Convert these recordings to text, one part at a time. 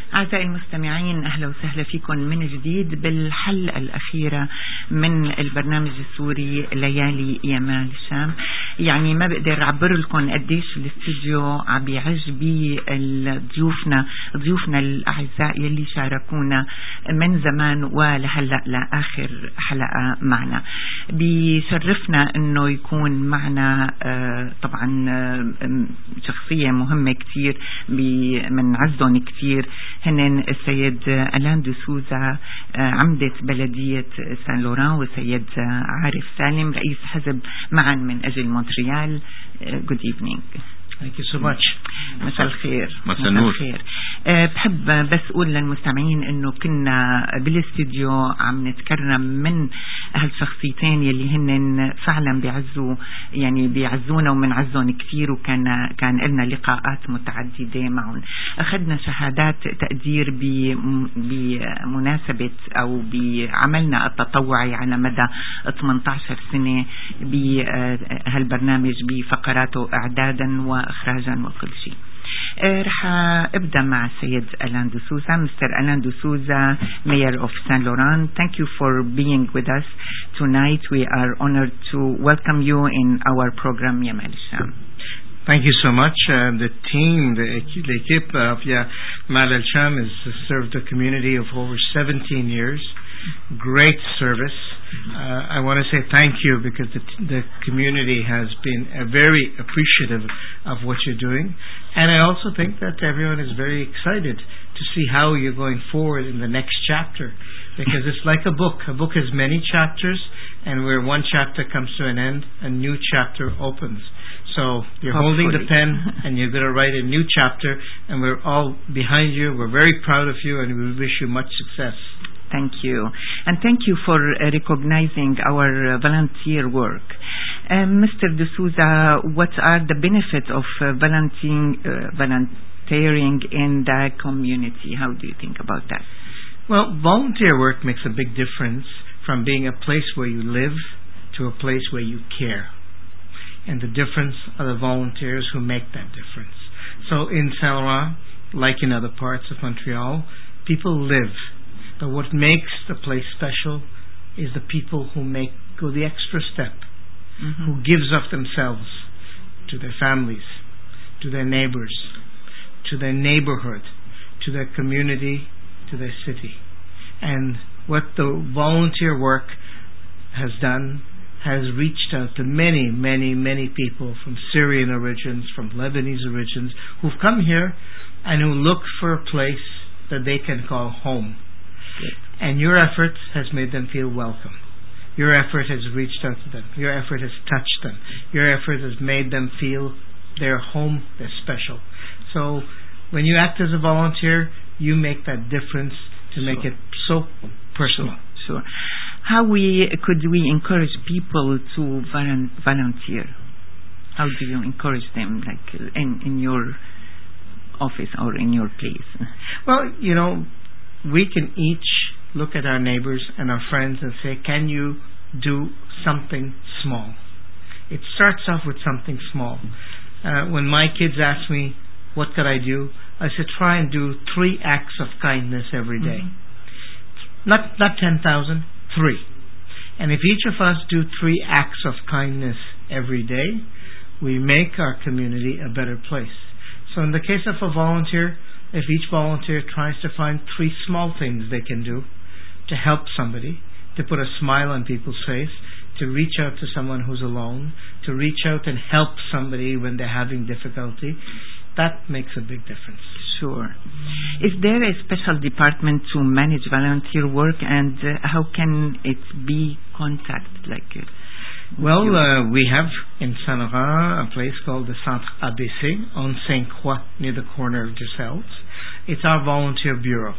أعزائي المستمعين، أهلا وسهلا فيكم من جديد بالحلقة الأخيرة من البرنامج السوري ليالي يمال الشام. يعني ما بقدر أعبر لكم قديش الاستوديو عم بيعج ضيوفنا الأعزاء يلي شاركونا من زمان ولهلأ لآخر حلقة معنا. بيشرفنا أنه يكون معنا طبعا شخصية مهمة كتير من عزهم كتير، هن السيد ألان دو سوزا عمدة بلدية سان لوران، والسيد عارف سالم رئيس حزب معا من أجل مونتريال. Good evening. Thank you so much. مساء الخير. مساء النور. بحب بس أقول للمستمعين إنه كنا بالاستديو عم نتكرم من هالشخصيتين يلي هن فعلا بيعزونا ومنعزهم كثير، كان لنا لقاءات متعددة معهم. أخذنا شهادات تقدير بمناسبة أو بعملنا التطوعي على مدى 18 سنة بهالبرنامج بفقراته إعدادا وإخراجا وكل شيء. رح ابدا مع السيد ألان دو سوزا. Mr. Alain de Souza, Mayor of Saint Laurent, thank you for being with us tonight. We are honored to welcome you in our program Yamal Sham. Thank you so much. The team, l'équipe of Yamal al-Sham has served the community of over 17 years. Great service. I want to say thank you because the community has been very appreciative of what you're doing, and I also think that everyone is very excited to see how you're going forward in the next chapter, because it's like a book. A book has many chapters, and where one chapter comes to an end, a new chapter opens. So you're holding the pen and you're going to write a new chapter, and we're all behind you. We're very proud of you, and we wish you much success. Thank you. And thank you for recognizing our volunteer work. Mr. De Souza, what are the benefits of volunteering in the community? How do you think about that? Well, volunteer work makes a big difference from being a place where you live to a place where you care. And the difference are the volunteers who make that difference. So in Saint Laurent, like in other parts of Montreal, people live. But what makes the place special is the people who go the extra step, who gives of themselves to their families, to their neighbors, to their neighborhood, to their community, to their city. And what the volunteer work has done has reached out to many, many, many people from Syrian origins, from Lebanese origins, who've come here and who look for a place that they can call home. And your effort has made them feel welcome. Your effort has reached out to them. Your effort has touched them. Your effort has made them feel they're home, they're special. So when you act as a volunteer, you make that difference to make it so personal. Sure. How could we encourage people to volunteer? How do you encourage them, like in your office or in your place? Well, we can each look at our neighbors and our friends and say, can you do something small? It starts off with something small. When my kids ask me, what could I do? I said, try and do 3 acts of kindness every day. Not 10,000, 3. And if each of us do 3 acts of kindness every day, we make our community a better place. So in the case of a volunteer, if each volunteer tries to find 3 small things they can do to help somebody, to put a smile on people's face, to reach out to someone who's alone, to reach out and help somebody when they're having difficulty, that makes a big difference. Sure. Is there a special department to manage volunteer work, and how can it be contacted? Well, we have in Saint Laurent a place called the Centre ABC on Sainte-Croix, near the corner of Giselles. It's our volunteer bureau.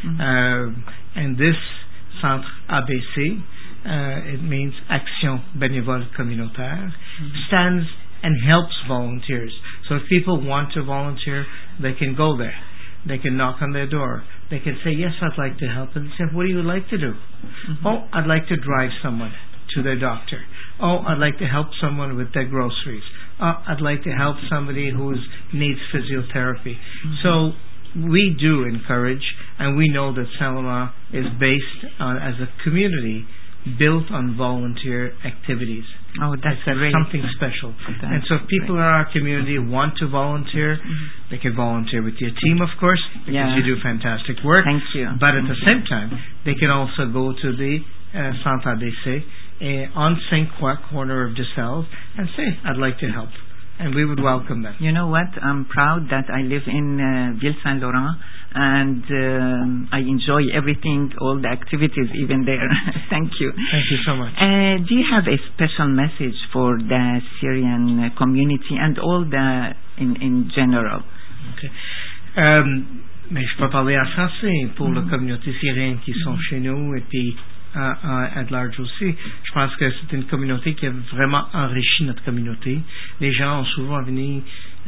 And this Centre ABC, it means Action Bénévole Communautaire, stands and helps volunteers. So if people want to volunteer, they can go there. They can knock on their door. They can say, yes, I'd like to help. And say, what do you like to do? Oh, I'd like to drive someone to their doctor. Oh, I'd like to help someone with their groceries. Oh, I'd like to help somebody who needs physiotherapy. So we do encourage, and we know that Saint Laurent is based as a community built on volunteer activities. Oh, that's great. Something special. And so if people in our community want to volunteer, they can volunteer with your team, of course, because you do fantastic work. Thank you. But at the same time, they can also go to the Centre ABC on St. Croix, corner of DeSales, and say, I'd like to help. And we would welcome them. You know what? I'm proud that I live in Ville Saint Laurent, and I enjoy everything, all the activities, even there. Thank you. Thank you so much. Do you have a special message for the Syrian community and all the in general? Okay. Mais je peux parler en français pour la communauté syrienne qui sont chez nous et puis at large aussi. Je pense que c'est une communauté qui a vraiment enrichi notre communauté. Les gens ont souvent venu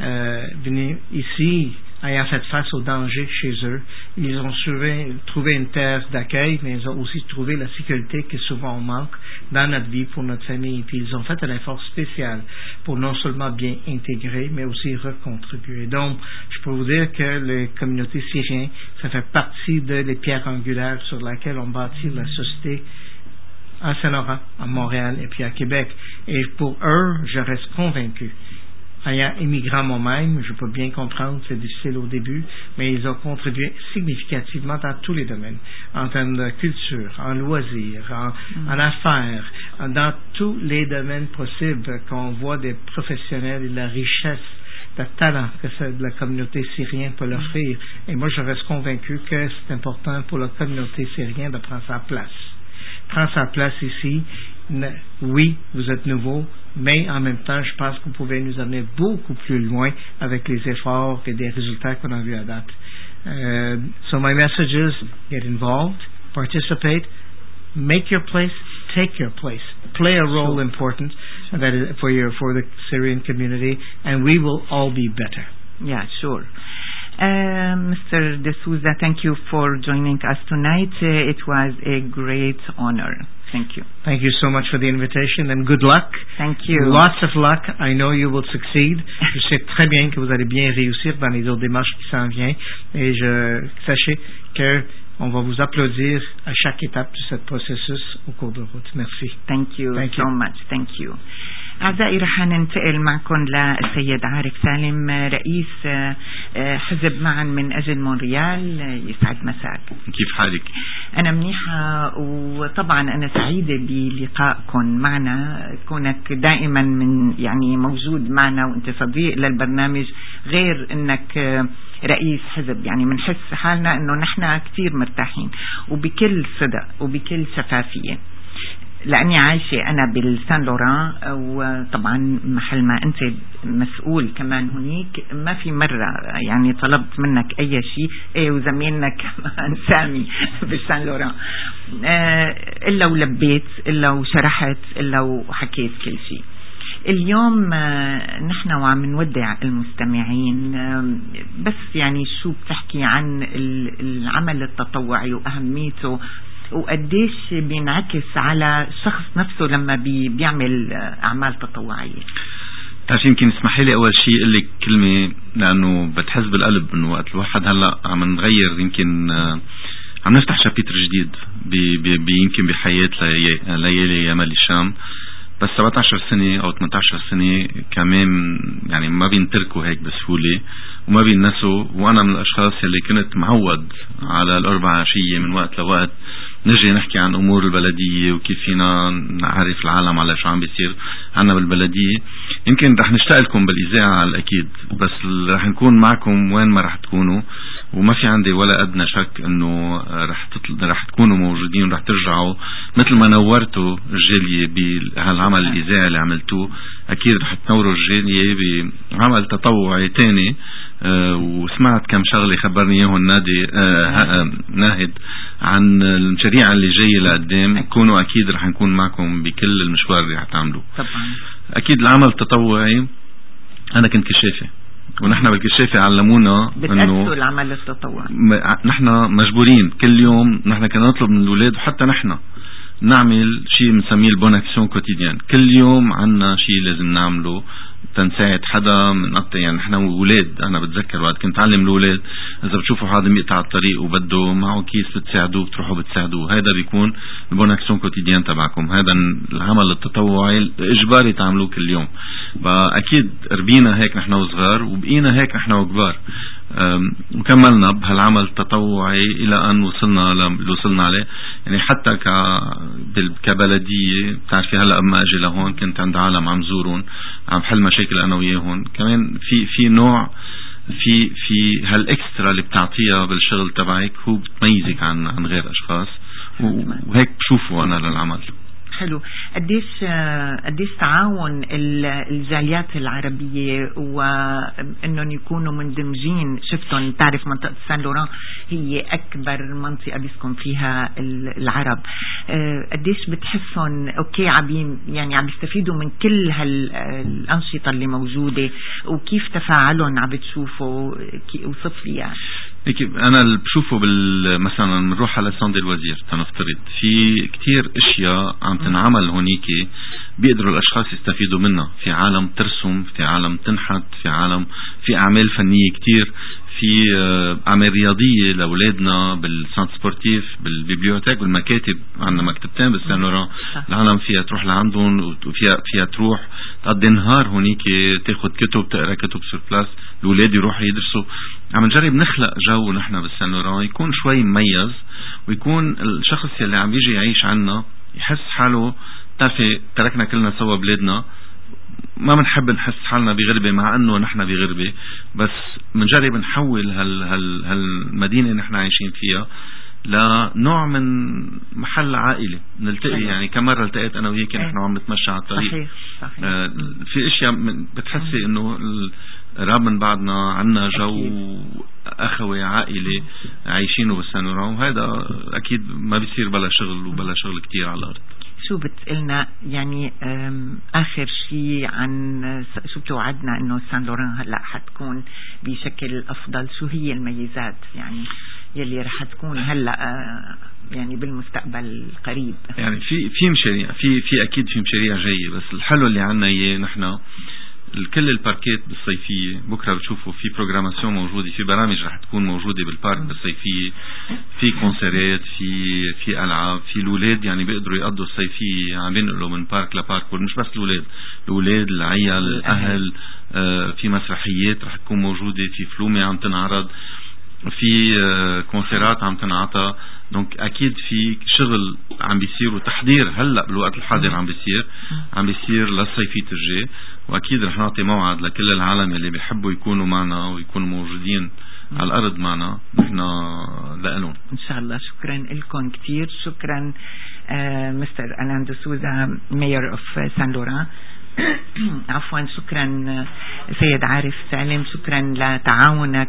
ici ayant fait face au danger chez eux. Ils ont trouvé une terre d'accueil, mais ils ont aussi trouvé la sécurité que souvent on manque dans notre vie pour notre famille. Puis ils ont fait un effort spécial pour non seulement bien intégrer, mais aussi recontribuer. Donc, je peux vous dire que la communauté syrienne, ça fait partie des pierres angulaires sur lesquelles on bâtit la société à Saint-Laurent, à Montréal et puis à Québec. Et pour eux, je reste convaincu. Ayant immigrant moi-même, je peux bien comprendre, c'est difficile au début, mais ils ont contribué significativement dans tous les domaines, en termes de culture, en loisirs, en affaires, dans tous les domaines possibles qu'on voit des professionnels et la richesse de talent que la communauté syrienne peut l'offrir. Et moi, je reste convaincu que c'est important pour la communauté syrienne de prendre sa place. Prendre sa place ici, oui, vous êtes nouveau, mais en même temps, je pense que vous pouvez nous amener beaucoup plus loin avec les efforts et des résultats qu'on a vus à date. So my message is, get involved, participate, make your place, take your place, play a role important that is for the Syrian community, and we will all be better. Yeah, sure. Mr. D'Souza, thank you for joining us tonight. It was a great honor. Thank you. Thank you so much for the invitation and good luck. Thank you. Lots of luck. I know you will succeed. Je sais très bien que vous allez bien réussir dans les autres démarches qui s'en viennent et sachez que on va vous applaudir à chaque étape de ce processus au cours de route. Merci. Thank you so much. Thank you. أعزائي رح ننتقل معكم للسيد عارف سالم رئيس حزب معا من أجل مونريال. يسعد مساك. كيف حالك؟ أنا منيحة وطبعا أنا سعيدة بلقائكم معنا كونك دائما من يعني موجود معنا وأنت صديق للبرنامج غير أنك رئيس حزب يعني منحس حالنا أنه نحن كتير مرتاحين وبكل صدق وبكل شفافية لأني عايشة أنا بالسان لوران وطبعا محل ما أنت مسؤول كمان هناك ما في مرة يعني طلبت منك أي شيء وزميلنا كمان سامي بالسان لوران إلا ولبيت إلا وشرحت إلا وحكيت كل شيء. اليوم نحن وعم نودع المستمعين بس يعني شو بتحكي عن العمل التطوعي وأهميته وقديش بينعكس على الشخص نفسه لما بيعمل أعمال تطوعية. تعرف يمكن اسمحي لي أول شيء أقول لك كلمة لأنه بتحس بالقلب إنه وقت الواحد هلا عم نغير يمكن عم نفتح شابيتر جديد يمكن بحياة ليالي يامال الشام بس 17 سنة أو 18 سنة كمان يعني ما بينتركوا هيك بسهولة وما بينسوا. وأنا من الأشخاص اللي كنت معود على الأربع عشية من وقت لوقت نجي نحكي عن أمور البلدية وكيف فينا نعرف العالم على شو عم بيصير عنا بالبلدية. يمكن رح نشتاق لكم بالإذاعة على الأكيد بس رح نكون معكم وين ما رح تكونوا وما في عندي ولا أدنى شك إنه رح تكونوا موجودين ورح ترجعوا مثل ما نورتوا الجالية بهالعمل الإذاعي اللي عملتوه. أكيد رح تنوروا الجالية بعمل تطوعي تاني وسمعت كم شغلة خبرني اياهم ناهد عن المشاريع اللي جاية لقدام. كونوا أكيد رح نكون معكم بكل المشوار اللي رح تعملوه. أكيد العمل التطوعي أنا كنت كشافة ونحن بالكشافة علمونا انه العمل التطوعي نحن مجبورين كل يوم نحن كنا نطلب من الأولاد وحتى نحن نعمل شيء بنسميه البون اكسيون كوتيديان. كل يوم عنا شيء لازم نعمله تنساعد حدا من يعني نحن ولاد. أنا بتذكر وقت كنت أعلم الولاد إذا بتشوفوا حدا بيقطع الطريق وبده معه كيس بتساعدوه بتروحوا بتساعدوه. هذا بيكون البون أكسيون كوتيديان تبعكم. هذا العمل التطوعي إجباري تعملوه كل يوم. فأكيد ربينا هيك نحن وصغار وبقينا هيك نحن وكبار، وكملنا بهالعمل التطوعي إلى أن وصلنا اللي وصلنا عليه. يعني حتى كبلدية بتعرفي هلأ أما أجي لهون كنت عند عالم عم زورون عم حل مشاكل أنا وياهن. كمان في نوع في هالإكسترا اللي بتعطيها بالشغل تبعك هو بتميزك عن غير أشخاص، وهيك بشوفه أنا للعمل. حلو. قديش تعاون الجاليات العربية وانهم يكونوا مندمجين. شفتهم، تعرف منطقة سان لوران هي اكبر منطقة بيسكن فيها العرب. قديش بتحسهم اوكي يعني عم يستفيدوا من كل هالانشطة اللي موجودة، وكيف تفاعلهم عم بتشوفوا؟ وصف لي يعني. أنا اللي بشوفه مثلا بنروح على ساندي الوزير تنفترض في كتير اشياء عم تنعمل هونيك بيقدروا الاشخاص يستفيدوا منها. في عالم ترسم، في عالم تنحت، في اعمال فنية كتير، في اعمال رياضية لاولادنا بالسانت سبورتيف، بالبيبليوتيك، بالمكاتب. عندنا مكتبتين بالسان لوران العالم فيها تروح لعندهم وفيها تروح تقضي نهار هونيك تاخد كتب، تقرا كتب سور بلاس، الاولاد يروحوا يدرسوا. عم نجرب نخلق جو نحن بالسان لوران يكون شوي مميز، ويكون الشخص يلي عم يجي يعيش عنا يحس حاله تعرفي تركنا كلنا سوا بلادنا. ما بنحب نحس حالنا بغربة مع انه نحن بغربة، بس بنجرب نحول هالمدينة نحن عايشين فيها لنوع من محل عائلة نلتقي. يعني كم مرة التقيت انا وياك نحن عم نتمشى على الطريق. صحيح. في اشياء بتحسي انه قراب من بعضنا، عنا جو اخوي عائلة عايشينه بالسان لوران، وهذا اكيد ما بيصير بلا شغل وبلا شغل كتير على الارض. شو بتقلنا يعني آخر شيء عن شو بتوعدنا إنه سان لوران هلأ حتكون بشكل أفضل؟ شو هي الميزات يعني يلي رح تكون هلأ يعني بالمستقبل القريب؟ يعني في مشاريع، في أكيد في مشاريع جاية، بس الحلو اللي عنا إياه نحن كل الباركات بالصيفية بكرة بتشوفوا في بروجراماسيون موجودة، في برامج رح تكون موجودة بالبارك بالصيفية، في كونسيرات، في ألعاب، في الأولاد يعني بيقدروا يقضوا الصيفية عم بينقلوا من بارك لبارك. مش بس الأولاد العيال الأهل. في مسرحيات رح تكون موجودة، في فلومة عم تنعرض، في كونسيرات عم تنعطى. دونك اكيد في شغل عم بيصير وتحضير هلا بالوقت الحاضر عم بيصير للصيفية الجاي، واكيد رح نعطي موعد لكل العالم اللي بيحبوا يكونوا معنا ويكونوا موجودين على الارض معنا نحن لهم ان شاء الله. شكرا لكم كثير. شكرا مستر ألان دو سوزا مايور اوف سان لوران. عفوا. شكرا سيد عارف سالم، شكرا لتعاونك،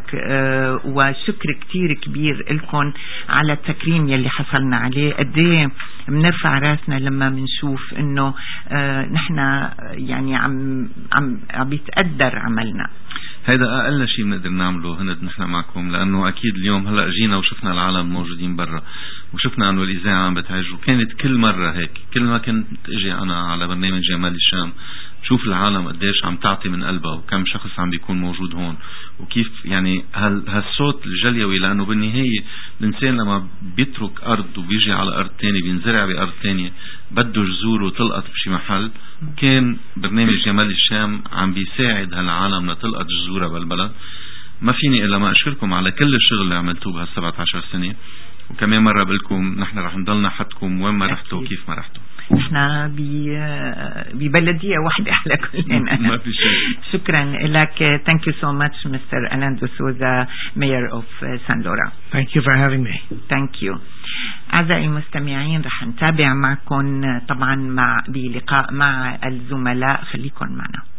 وشكر كتير كبير لكم على التكريم يلي حصلنا عليه. قديه بنرفع راسنا لما بنشوف انه نحن يعني عم بيتقدر عملنا. هيدا اقل شيء بنقدر نعمله هند نحن معكم، لانه اكيد اليوم هلا جينا وشفنا العالم موجودين برا، وشفنا انه الاذاعه عم بتعج، وكانت كل مره هيك. كل ما كنت اجي انا على برنامج جمال الشام شوف العالم قديش عم تعطي من قلبها، وكم شخص عم بيكون موجود هون، وكيف يعني هالصوت الجليوي. لانه بالنهايه الانسان لما بيترك ارض وبيجي على ارض تاني، بينزرع بارض تانية، بده جذور وتلقط بشي محل. كان برنامج جمال الشام عم بيساعد هالعالم لتلقط جذورها بالبلد. ما فيني الا ما اشكركم على كل الشغل اللي عملتوه بهال17 سنه، وكمان مره بقولكم نحن رح نضلنا حدكم وين ما رحتوا وكيف ما رحتوا. احنا ببلدية واحدة على كلنا. ما في شيء. شكرا لك. Thank you so much Mr. Alain de Souza, Mayor of San Laurent. Thank you for having me. Thank you. أعزائي المستمعين، رح نتابع معكم طبعا بلقاء مع الزملاء. خليكم معنا.